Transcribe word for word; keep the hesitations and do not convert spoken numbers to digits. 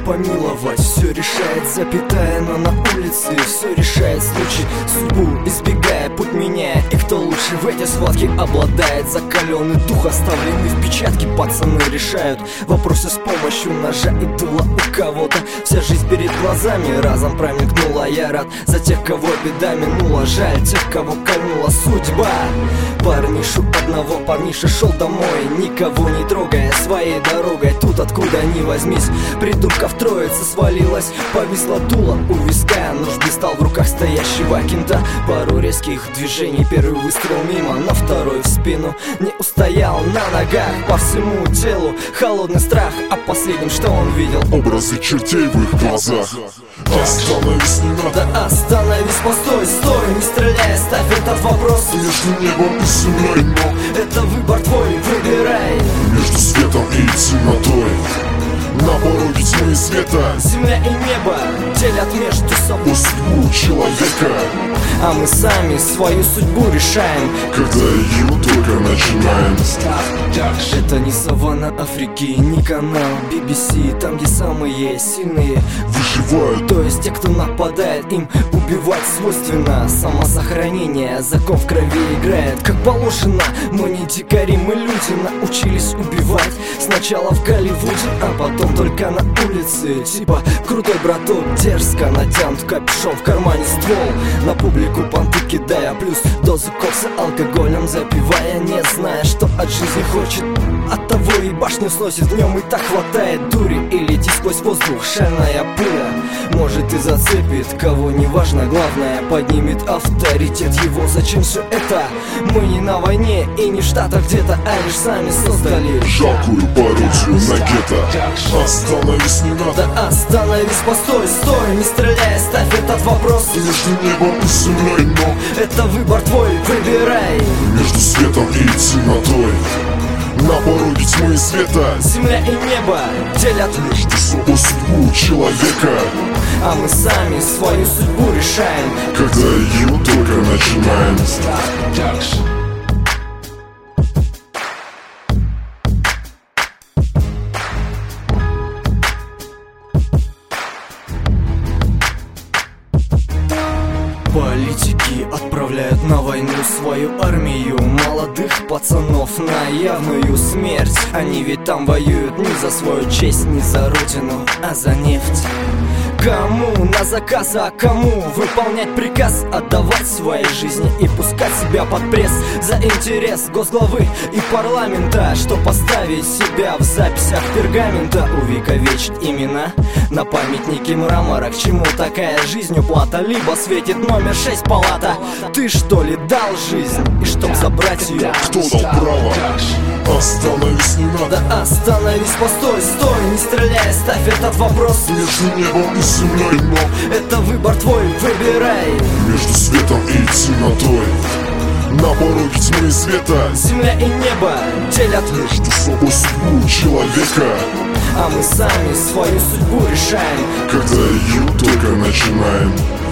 помиловать. Все решает запятая, но на улице все решает случай. Судьбу избегая, путь меняя, и кто лучше в эти схватки обладает. Закаленный дух, оставленный в печатке, пацаны решают вопросы с помощью ножа и дула. У кого-то вся жизнь перед глазами разом промелькнула. Я рад за тех, кого беда минула, жаль тех, кого кольнула судьба. Парнишу одного парниша шел домой, никого не трогая, своей дорогой. Тут откуда ни возьмись, придурков троица свалилась, повисла дуло у виска. Нож блистал в руках стоящего кента. Пару резких движений, первый выстрел мимо, на второй в спину. Не устоял на ногах, по всему телу холодный страх. А последним, что он видел, образы чертей в их глазах. Остановись, не надо. Да остановись, постой, стой, не стреляй, ставь этот вопрос Между небом и землей, но это выбор твой, выбирай. Между светом и темнотой, на пороге тьмы и света, земля и небо делят между собой судьбу человека. А мы сами свою судьбу решаем, когда ее только начинаем. Это не саванна Африки, не канал би би си, там где самые сильные выживают. То есть те, кто нападает, им убивать свойственно самосохранение, закон в крови играет, как положено. Мы не дикари, мы люди, научились убивать сначала в Голливуде, а потом только на улице. Типа крутой браток, дерзко натянут капюшон, в кармане ствол, на публику понты кидая, плюс дозу кокса алкоголем запивая, не зная, что от жизни хочет. От того и башню сносит, в нем и так хватает дури, и лети сквозь воздух шальная пуля. Может и зацепит, кого не важно, главное поднимет авторитет его. Зачем все это? Мы не на войне и не в Штатах где-то, а лишь сами создали жалкую пародию на гетто. Остановись, не надо. Да остановись, постой, стой, не стреляй, ставь этот вопрос Между небом и землей, но это выбор твой, выбирай. Между светом и темнотой, на пороге тьмы и света, земля и небо делят между собой судьбу человека. А мы сами свою судьбу решаем, когда ее только начинаем. Политики отправляют на войну свою армию молодых пацанов на явную смерть. Они ведь там воюют не за свою честь, не за родину, а за нефть. Кому на заказ, а кому выполнять приказ, отдавать свои жизни и пускать себя под пресс за интерес госглавы и парламента, что поставить себя в записях пергамента, увековечить имена на памятнике мрамора. К чему такая жизнь уплата? Либо светит номер шесть палата. Ты что ли дал жизнь, и чтоб забрать ее, кто дал право? Остановись, не надо. Да остановись, постой, стой, не стреляй, ставь этот вопрос Между небом и землей, но это выбор твой, выбирай. Между светом и темнотой, на пороге тьмы и света, земля и небо делят между собой судьбу человека. А мы сами свою судьбу решаем, когда ее только начинаем.